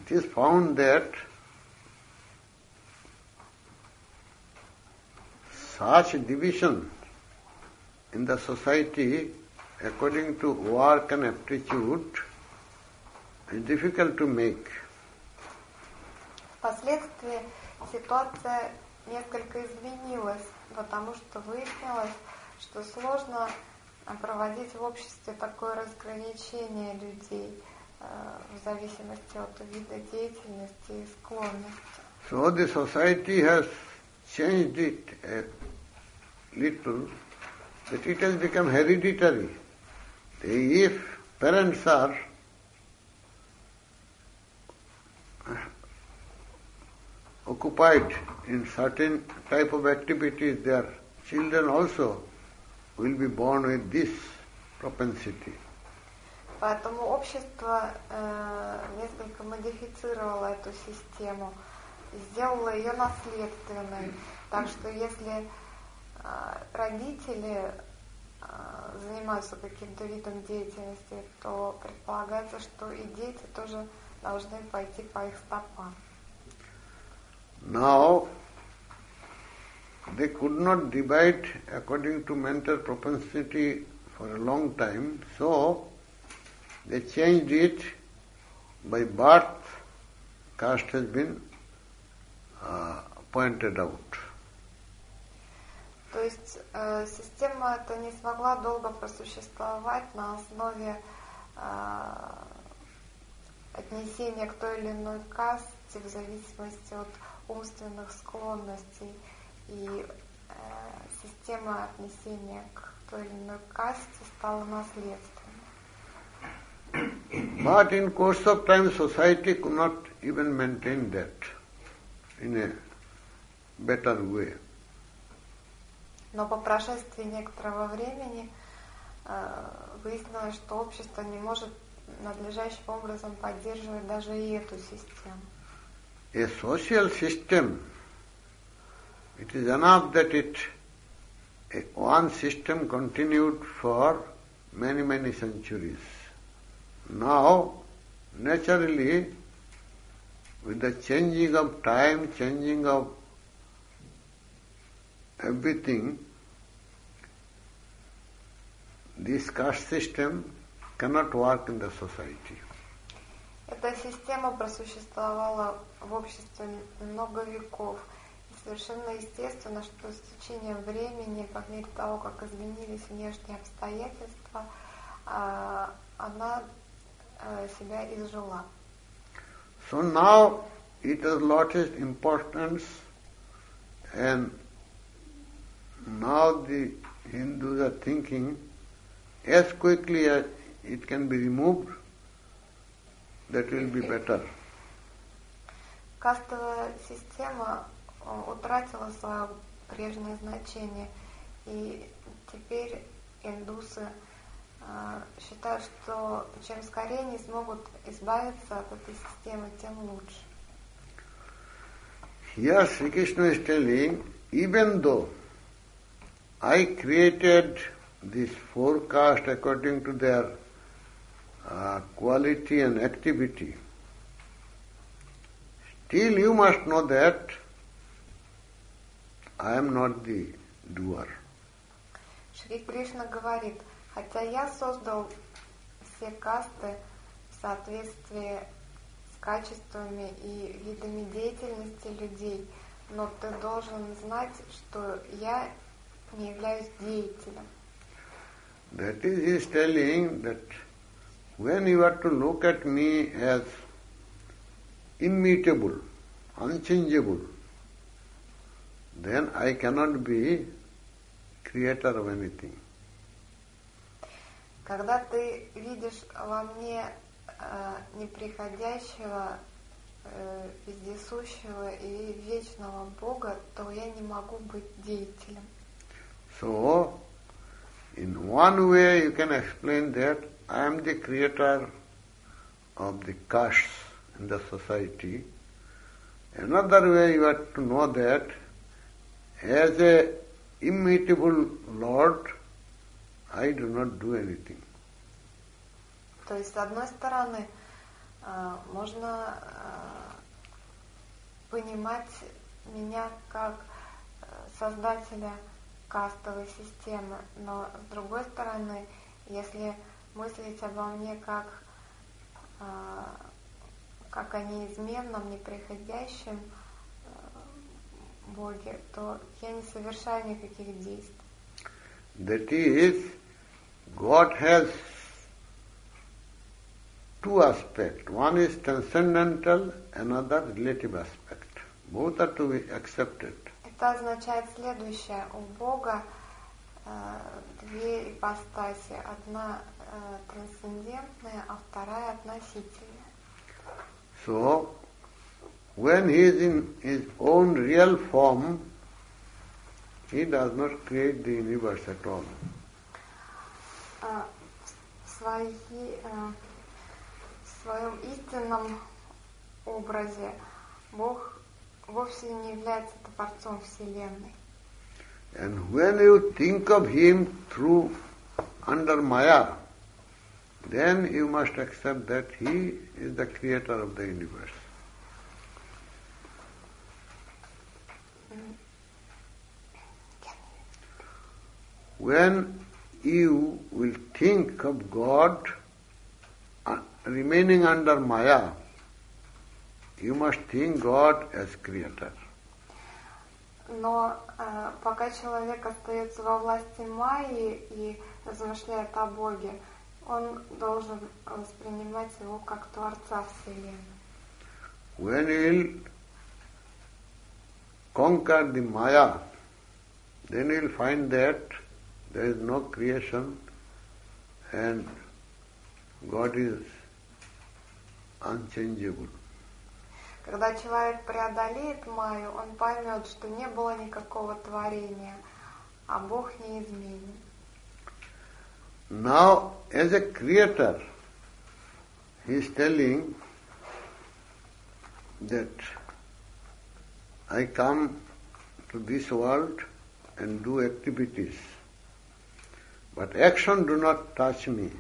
it is found that such division in the society according to work and aptitude is difficult to make. Впоследствии ситуация несколько изменилась, потому что выяснилось, что сложно проводить в обществе такое разграничение людей в зависимости от вида деятельности и склонности. So the society has changed it a little, that it has become hereditary. If parents are occupied in certain type of activities, their children also will be born with this propensity. Поэтому общество несколько модифицировало эту систему, сделало ее наследственной. Так что если родители занимаются каким-то видом деятельности, то предполагается, что и дети тоже должны пойти по их стопам. Now, they could not divide according to mental propensity for a long time, so they changed it by birth. Caste has been pointed out. То есть система эта не смогла долго просуществовать на основе отнесения к той или иной касте в зависимости от умственных склонностей, и система отнесения к той или иной касте стала наследственной. But in course of time, society could not even maintain that in a better way. Но по прошествии некоторого времени выяснилось, что общество не может надлежащим образом поддерживать даже и эту систему. A social system, it is enough that one system continued for many, many centuries. Now, naturally, with the changing of time, changing of everything, this caste system cannot work in the society. Эта система просуществовала в обществе много веков. И совершенно естественно, что с течением времени, по мере того, как изменились внешние обстоятельства, она себя изжила. So now it has lost its importance, and now the Hindus are thinking as quickly as it can be removed, that will be better. Кастовая система утратила свое прежнее значение, и теперь индусы считают, что чем скорее они смогут избавиться от этой системы, тем лучше. Here Sri Krishna is telling, even though I created this four castes according to their quality and activity, still you must know that I am not the doer. Шри Кришна говорит, хотя я создал все касты в соответствии с качествами и видами деятельности людей, но ты должен знать, что я не являюсь деятелем. That is, he is telling that when you are to look at me as immutable, unchangeable, then I cannot be creator of anything. Когда ты видишь во мне неприходящего, вездесущего и вечного Бога, то я не могу быть деятелем. So, in one way you can explain that I am the creator of the castes in the society. Another way you have to know that as a immutable Lord, I do not do anything. То есть, с одной стороны, Можно понимать меня как создателя кастовой системы, но с другой стороны, если мыслить обо мне как о неизменном, неприходящем Боге, то я не совершаю никаких действий. That is, God has two aspects. One is transcendental, another relative aspect. Both are to be accepted. Это означает следующее. У Бога две ипостаси. Одна трансцендентная, а вторая относительная. So, when he is in his own real form, he does not create the universe at all. В своем истинном образе Бог вовсе не является Творцом Вселенной. And when you think of him through under Maya, then you must accept that he is the creator of the universe. When you will think of God remaining under Maya, you must think God as creator. Но пока человек остается во власти Майи и размышляет о Боге, он должен воспринимать его как Творца Вселенной. When you will conquer the Maya, then you will find that there is no creation and God is unchangeable. Когда человек преодолеет Майю, он поймет, что не было никакого творения, а Бог неизменен. Now, as a creator, he is telling that I come to this world and do activities, but action do not touch me,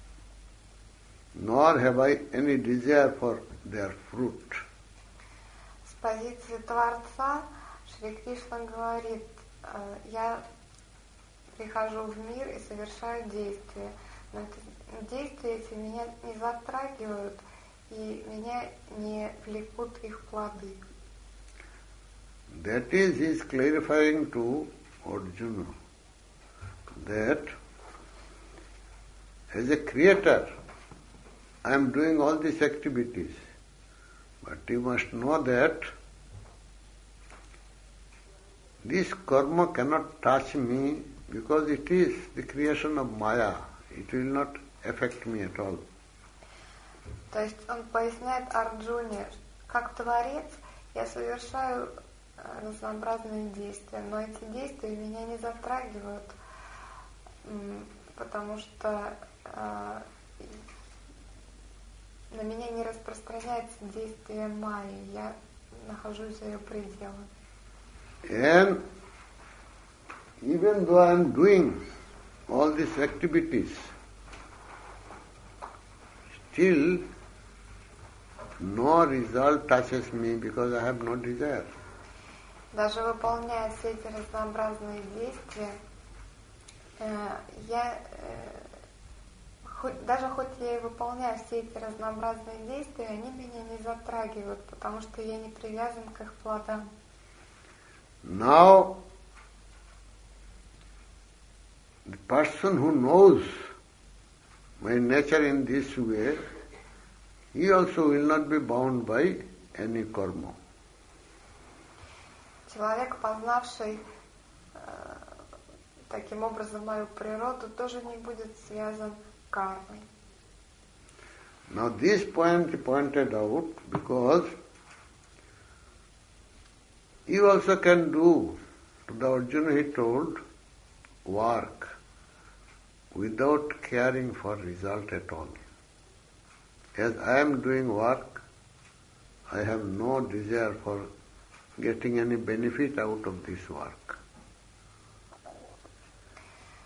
nor have I any desire for their fruit. С позиции Творца Шри Кришна говорит, я прихожу в мир и совершаю действия, но действия эти меня не затрагивают и меня не влекут их плоды. That is, he is clarifying to Arjuna that as a creator, I am doing all these activities, but you must know that this karma cannot touch me because it is the creation of Maya. It will not affect me at all. То есть он поясняет Арджуне, как Творец я совершаю разнообразные действия, но эти действия меня не затрагивают, потому что на меня не распространяется действие Майи, я нахожусь за ее пределами. And even though I am doing all these activities, still no result touches me because I have no desire. Даже выполняя все эти разнообразные действия, даже хоть я и выполняю все эти разнообразные действия, они меня не затрагивают, потому что я не привязан к их плодам. Now, the person who knows my nature in this way, he also will not be bound by any karma. Человек, познавший таким образом мою природу, тоже не будет связан кармой. Now this point he pointed out because you also can do, to the Arjuna he told, work without caring for result at all. As I am doing work, I have no desire for getting any benefit out of this work.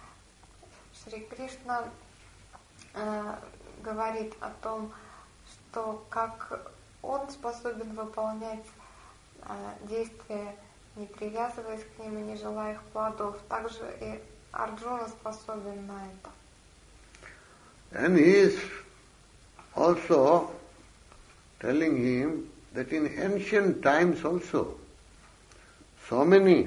Шри Кришна говорит о том, что как он способен выполнять действия, не привязываясь к ним и не желая их плодов, также и Арджуна способен на это. And he is also telling him that in ancient times also, so many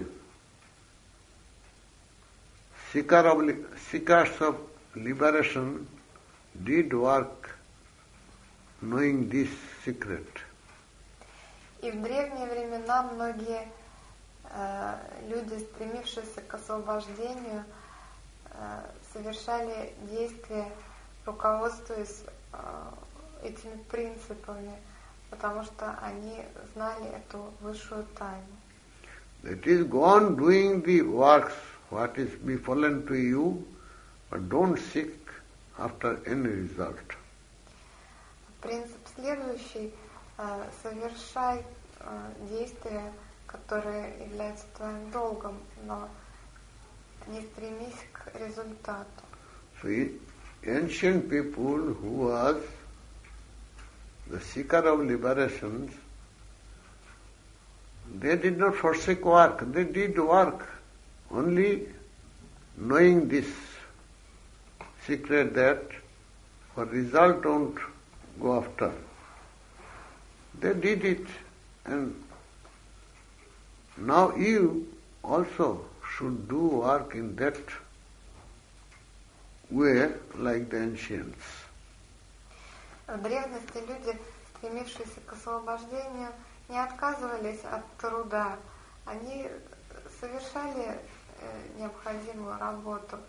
seekers of liberation did work knowing this secret. И в древние времена многие люди, стремившиеся к освобождению, совершали действия, руководствуясь этими принципами, потому что они знали эту высшую тайну. That is, go on doing the works, what is befallen to you, but don't seek after any result. Принцип следующий: совершай действия, которые являются твоим долгом, но не стремись к результату. So ancient people who was the seeker of liberations, they did not forsake work, they did work, only knowing this secret that for result don't go after. They did it, and now you also should do work in that way like the ancients. В древности люди, стремившиеся к освобождению, не отказывались от труда. Они совершали необходимую работу,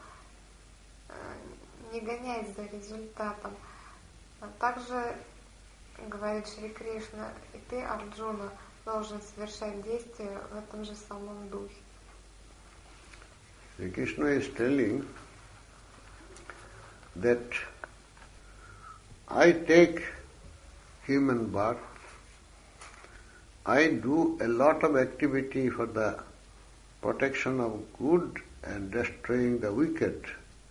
не гоняясь за результатом. Также, говорит Шри Кришна, и ты, Арджуна, должен совершать действия в этом же самом духе. Shri Krishna is telling that I take human birth, I do a lot of activity for the protection of good and destroying the wicked.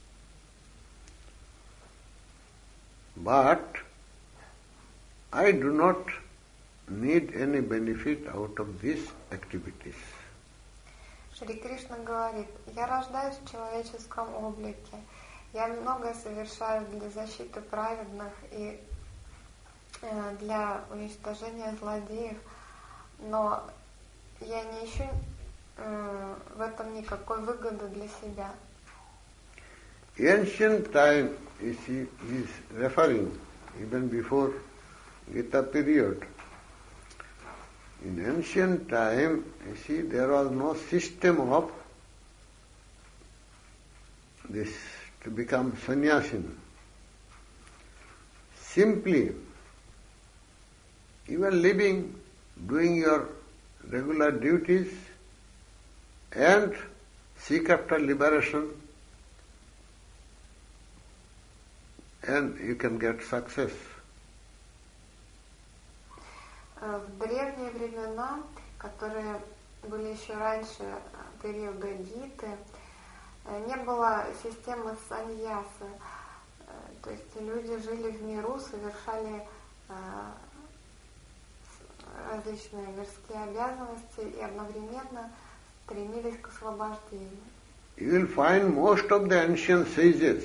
But I do not need any benefit out of these activities. Шри Кришна говорит: я рождаюсь в человеческом облике, я многое совершаю для защиты праведных и для уничтожения злодеев, но я не ищу в этом никакой выгоды для себя. Ancient time is referring even before Gita period. In ancient time, you see, there was no system of this to become sannyasin. Simply, you are living, doing your regular duties and seek after liberation, and you can get success. В древние времена, которые были еще раньше периода Гиты, не было системы саньясы. То есть люди жили в миру, совершали различные мирские обязанности и одновременно стремились к освобождению. You will find most of the ancient sages,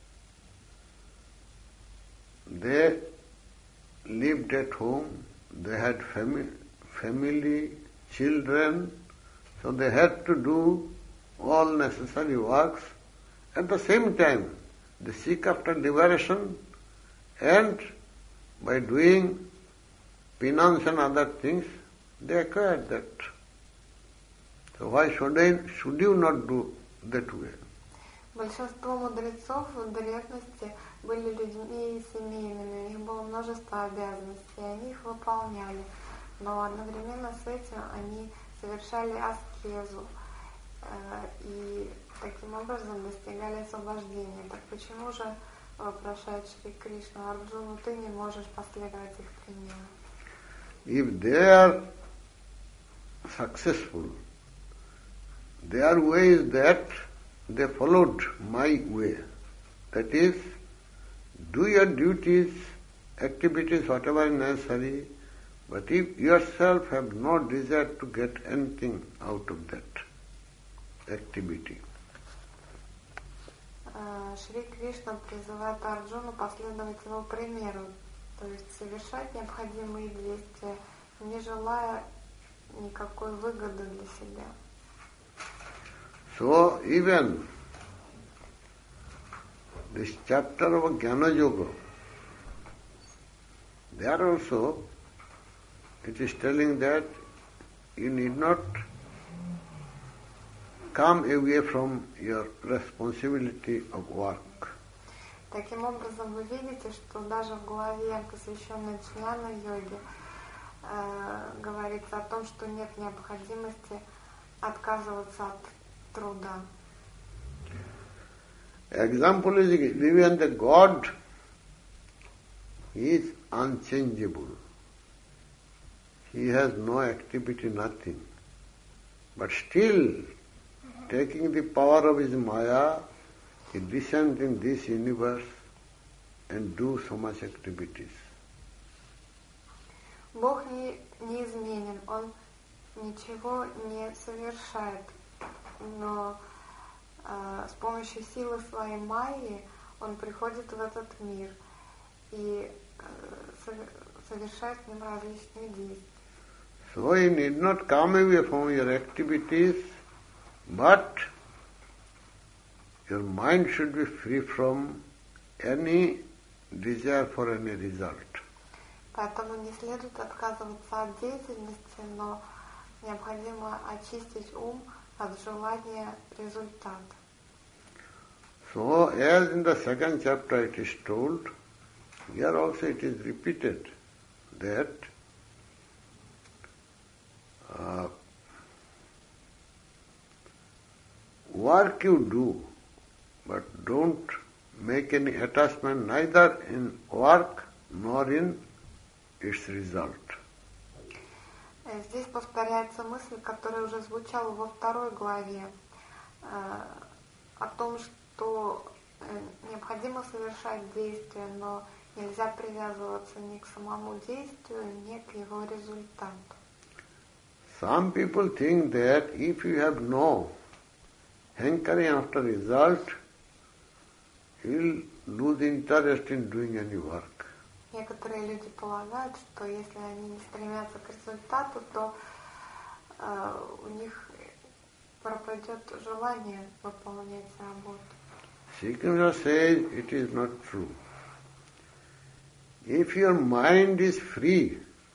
they lived at home, they had family, children, so they had to do all necessary works. At the same time, they seek after liberation, and by doing penance and other things, they acquire that. So why should you not do that way? Большинство мудрецов в древности были людьми семейными, у них было множество обязанностей, и они их выполняли. Но одновременно с этим они совершали аскезу и таким образом достигали освобождения. Так почему же, вопрошает Шри Кришна, Арджуну, ты не можешь последовать их примеру? If they are successful, their way is that they followed my way. That is, do your duties activities, whatever is necessary, but if yourself have no desire to get anything out of that activity. Шри Кришна призывает Арджуну последовать его примеру, то есть совершать необходимые действия, не желая никакой выгоды для себя. So even this chapter of Jnana Yoga, there also it is telling that you need not come away from your responsibility of work. Таким образом, вы видите, что даже в главе, посвященной джняна-йоге, говорится о том, что нет необходимости отказываться от труда. Example is given that God is unchangeable. He has no activity, nothing. But still, taking the power of his Maya, he descends in this universe and do so much activities. Бог неизменен, Он ничего не совершает, но с помощью силы своей майи Он приходит в этот мир и совершает в нем различные действия. So you need not come away from your activities, but your mind should be free from any desire for any result. Поэтому не следует отказываться от деятельности, но необходимо очистить ум от желания результата. So, as in the second chapter it is told, here also it is repeated that work you do, but don't make any attachment neither in work nor in its result. Здесь повторяется мысль, которая уже звучала во второй главе, о том, что необходимо совершать действия, но нельзя привязываться ни к самому действию, ни к его результату. Some people think that if you have no hankering after result, you will lose interest in doing any work. Некоторые люди полагают, что если они не стремятся к результату, то у них пропадет желание выполнять работу. Sri Krishna says it is not true. If your mind is free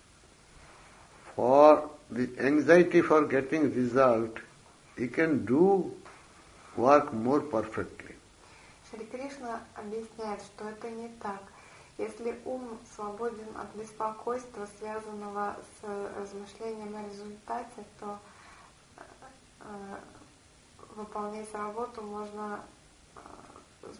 for the anxiety for getting result, you can do work more perfectly. Шри Кришна объясняет, что это не так. Если ум свободен от беспокойства, связанного с размышлением о результате, то выполнять работу можно с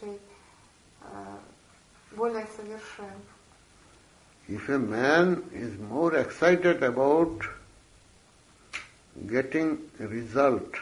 более совершенно. If a man is more excited about getting result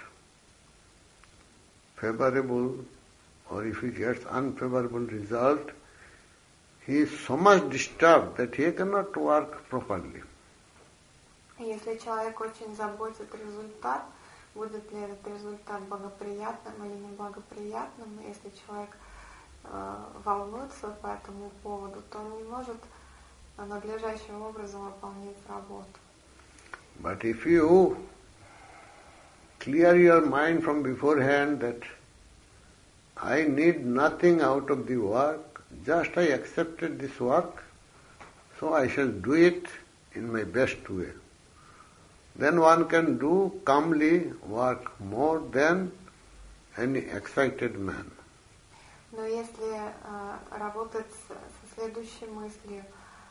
favorable, or if he gets unfavorable result, he is so much disturbed that he cannot work properly. Если человек очень заботит результат, будет ли этот результат благоприятным или неблагоприятным, если человек волнуется по этому поводу, то он не может надлежащим образом выполнять работу. But if you clear your mind from beforehand that I need nothing out of the work, just I accepted this work, so I shall do it in my best way. Then one can do calmly work more than any excited man. Но если работать со следующей мыслью,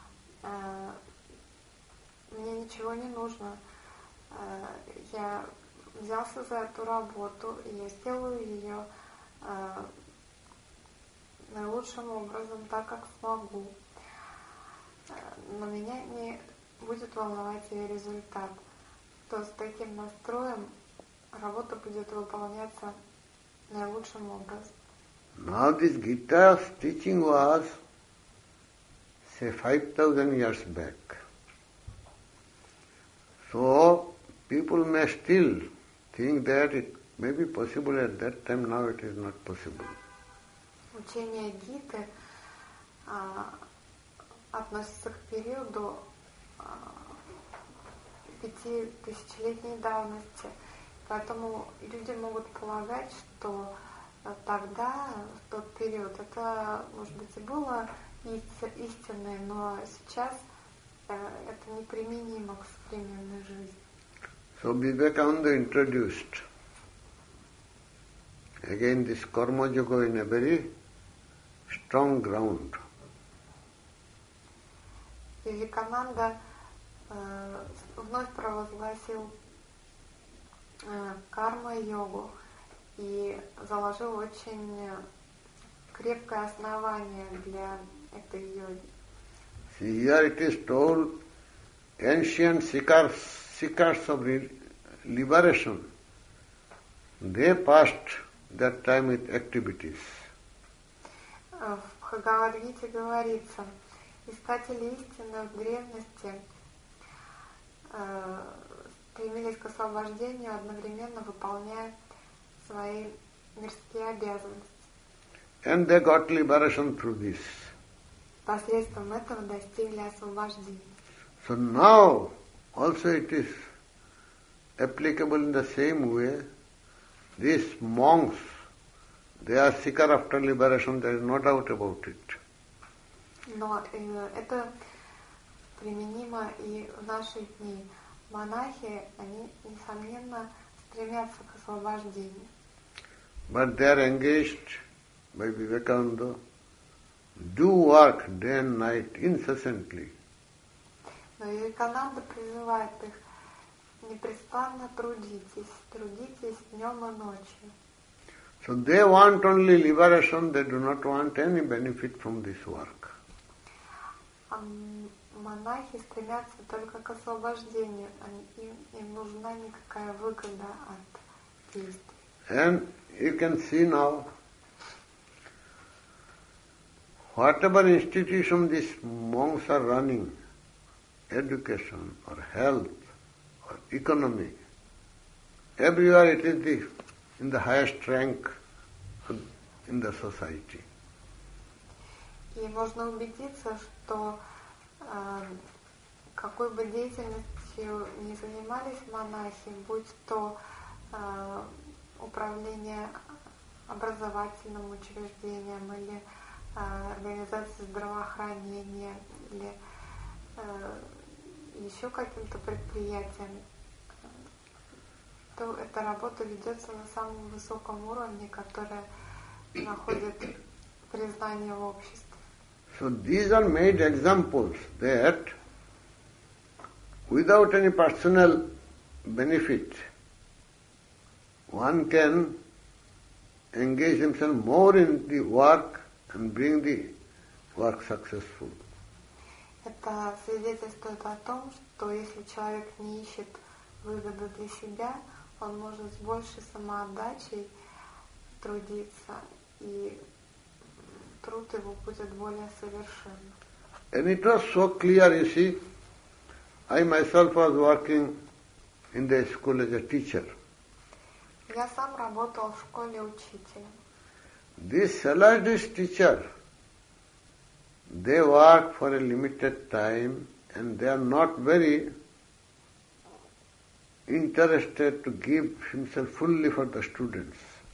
мне ничего не нужно, я взялся за эту работу, и я сделаю ее наилучшим образом, так как смогу. Но меня не будет волновать ее результат. То с таким настроем работа будет выполняться наилучшим образом. Now this Gita's teaching was say 5,000 years back. So people may still think that it may be possible at that time, now it is not possible. Учение Гиты относится к периоду 5000-летней давности. Поэтому люди могут полагать, что тогда, в тот период, это, может быть, и было истинное, но сейчас это неприменимо к современной жизни. So Vivekananda introduced again this Karma Yoga in a very strong ground. Вивекананда вновь провозгласил карма-йогу и заложил очень крепкое основание для этой йоги. See, here it is told, ancient seekers of liberation, they passed that time with activities. В Бхагавад-гите говорится, искатели истины в древности стремились к освобождению, одновременно выполняя свои мирские обязанности. And they got liberation through this. Посредством этого достигли освобождения. So now also it is applicable in the same way. These monks, they are seeker after liberation, there is no doubt about it. Но это применимо и в наши дни. Монахи, они, несомненно, стремятся к освобождению. But they are engaged by Vivekananda, do work day and night incessantly. Но Вивекананда призывает их: непрестанно трудитесь днем и ночью. So they want only liberation, they do not want any benefit from this work. Монахи стремятся только к освобождению, им нужна никакая выгода от действий. And you can see now, whatever institution these monks are running, education or health or economy, everywhere it is in the highest rank in the society. И можно убедиться, что какой бы деятельностью ни занимались монахи, будь то управление образовательным учреждением или организация здравоохранения или еще каким-то предприятием, то эта работа ведется на самом высоком уровне, которая находит признание в обществе. So these are made examples that without any personal benefit, one can engage himself more in the work and bring the work successful. Это свидетельствует о том, что если человек не ищет выгоды для себя, он может с большей самоотдачей трудиться, и труд его будет более совершенным. And it was so clear, you see, I myself was working in the school as a teacher. Я сам работал в школе учителем. This salaried teacher, they work for a limited time and they are not very interested to give himself fully for the students.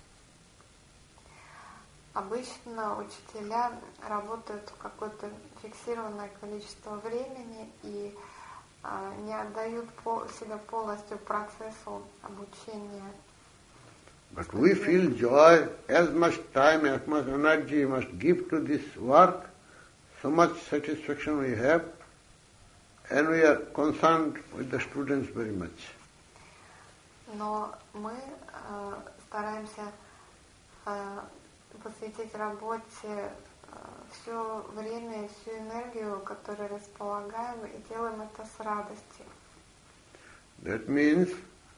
Обычно учителя работают в какое-то фиксированное количество времени и не отдают себя полностью процессу обучения. But we feel joy, as much time, as much energy we must give to this work, so much satisfaction we have, and we are concerned with the students very much. Но мы стараемся посвятить работе все время и всю энергию, которой располагаем, и делаем это с радостью. That means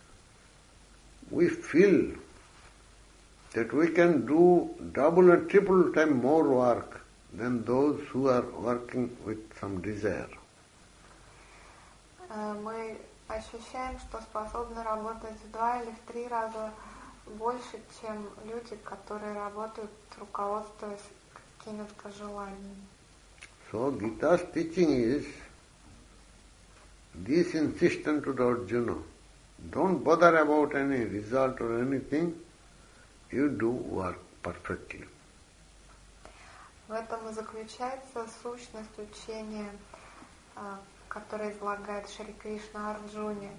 we feel that we can do double and triple time more work than those who are working with some desire. Мы ощущаем, что способны работать в 2 или в 3 раза больше, чем люди, которые работают, руководствуясь какими-то желаниями. So Gita's teaching is this insistent to Arjuna. Don't bother about any result or anything. You do work perfectly. В этом и заключается сущность учения, которое излагает Шри Кришна Арджуне.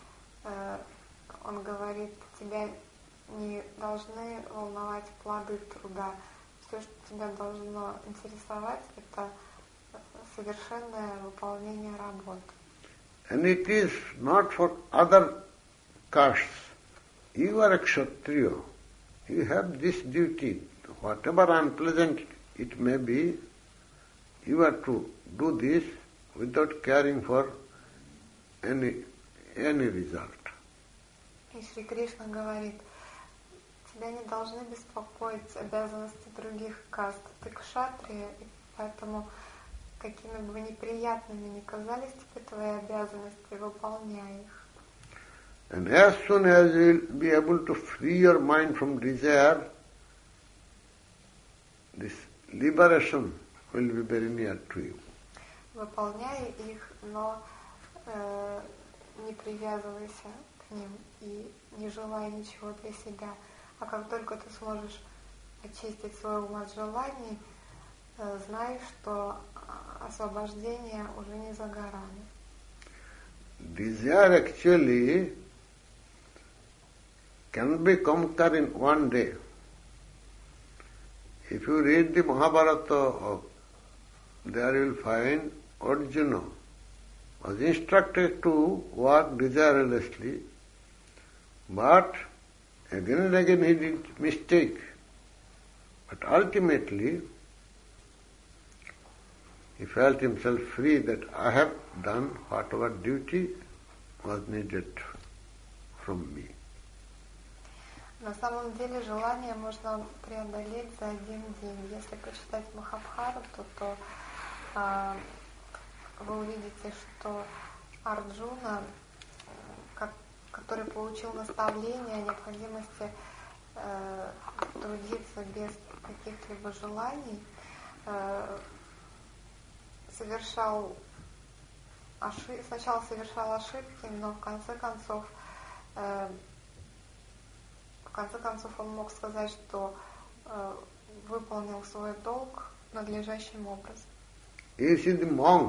Он говорит, тебя не должны волновать плоды труда. Все, что тебя должно интересовать, это совершенное выполнение работы. And it is not for other castes. You are a Kshatriya. You have this duty. Whatever unpleasant it may be, you are to do this without caring for any result. И Шри Кришна говорит, тебя не должны беспокоить обязанности других каст. Ты кшатрия, и поэтому какими бы неприятными ни казались тебе твои обязанности, выполняй их. And as soon as you will be able to free your mind from desire, this liberation will be very near to you. Выполняй их, но не привязывайся к ним и не желай ничего для себя. А как только ты сможешь очистить свой ум от желаний, знай, что освобождение уже не за горами. Desire actually can be conquered in one day. If you read the Mahabharata, there you will find Arjuna was instructed to work desirelessly, but again and again he did mistake. But ultimately, he felt himself free that I have done whatever duty was needed from me. На самом деле желание можно преодолеть за один день. Если почитать Махабхарату, то вы увидите, что Арджуна, который получил наставление о необходимости трудиться без каких-либо желаний, сначала совершал ошибки, но в конце концов он мог сказать, что выполнил свой долг надлежащим образом. You see the monks,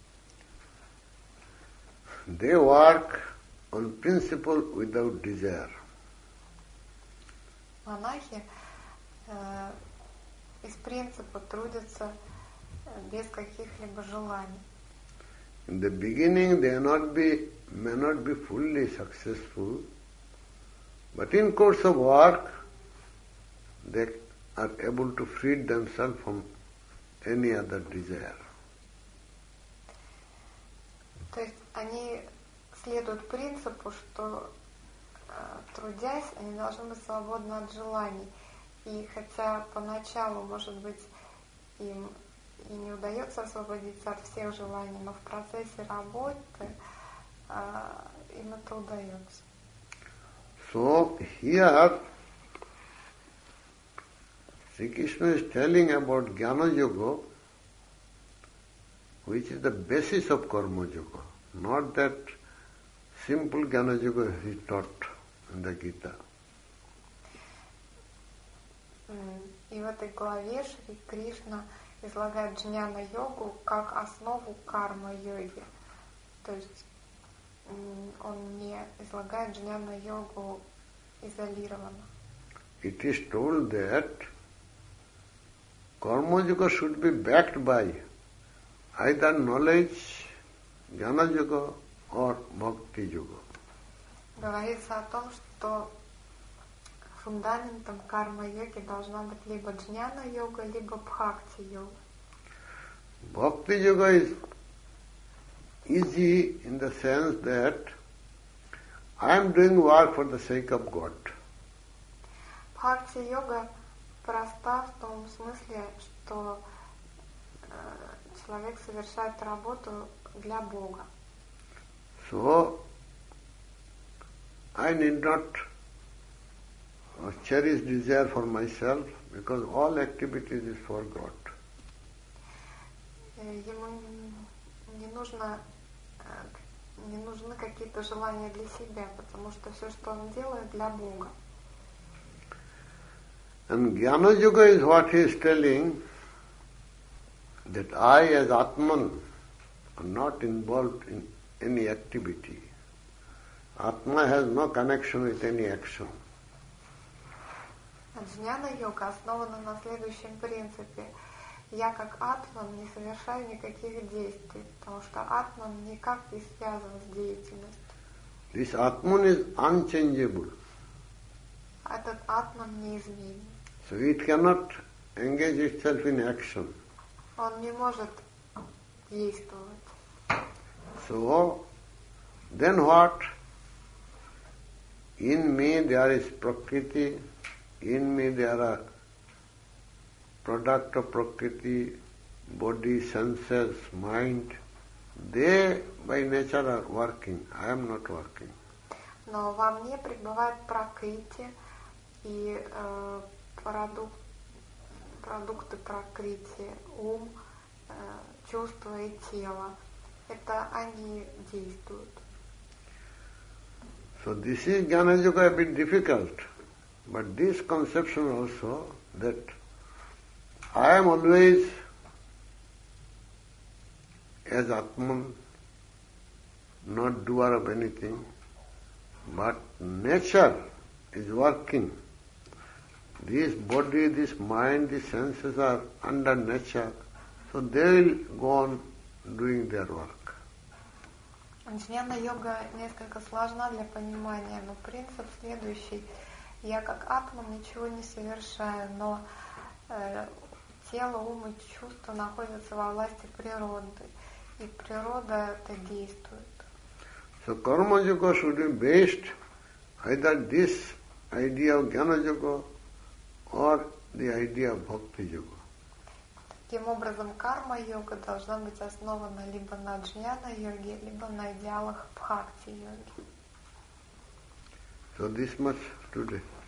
they work on principle without desire. Монахи из принципа трудятся без каких-либо желаний. In the beginning they may not be fully successful, but in course of work they are able to free themselves from any other desire. То есть они следуют принципу, что трудясь, они должны быть свободны от желаний. И хотя поначалу, может быть, им и не удается освободиться от всех желаний, но в процессе работы им это удается. So here Sri Krishna is telling about Jnana Yoga, which is the basis of Karma Yoga, not that simple Jnana Yoga he taught in the Gita. И в этой главе Шри Кришна излагает джняна-йогу как основу карма-йоги. То есть он не излагает джняна-йогу изолированно. It is told that Karma Yoga should be backed by either knowledge, Jnana Yoga or Bhakti Yoga. Говорится о том, что фундаментом карма-йоги должна быть либо джняна-йога, либо бхакти-йога. Bhakti Yoga is easy in the sense that I am doing work for the sake of God. Бхакти-йога проста в том смысле, что человек совершает работу для Бога. So, I need not cherish desire for myself because all activities is for God. Ему не нужны какие-то желания для себя, потому что все, что он делает, для Бога. And Jnana Yoga is what he is telling, that I as Atman am not involved in any activity. Atma has no connection with any action. Джняна-йога основана на следующем принципе. Я как Атман не совершаю никаких действий, потому что Атман никак не связан с деятельностью. This Atman is unchangeable. Этот Атман неизменен. So it cannot engage itself in action. Он не может действовать. So, then what? In me there is Prakriti, in me there are product of Prakriti, body, senses, mind. They by nature are working. I am not working. Но во мне пребывает пракрити и продукты пракрити, ум, чувства и тело. Это они действуют. So this is Jnana Yoga a bit difficult, but this conception also that I am always as Atman, not doer of anything, but nature is working. This body, this mind, these senses are under nature, so they will go on doing their work. Джняна-йога несколько сложна для понимания, но принцип следующий. Я как атман ничего не совершаю, но тело, ум и чувства находятся во власти природы, и природа это действует. So Karma Yoga should be based either this idea of Jnana Yoga or the idea of Bhakti Yoga. Таким образом, карма-йога должна быть основана либо на джняна-йоге, либо на идеалах бхакти-йоги. So this much today.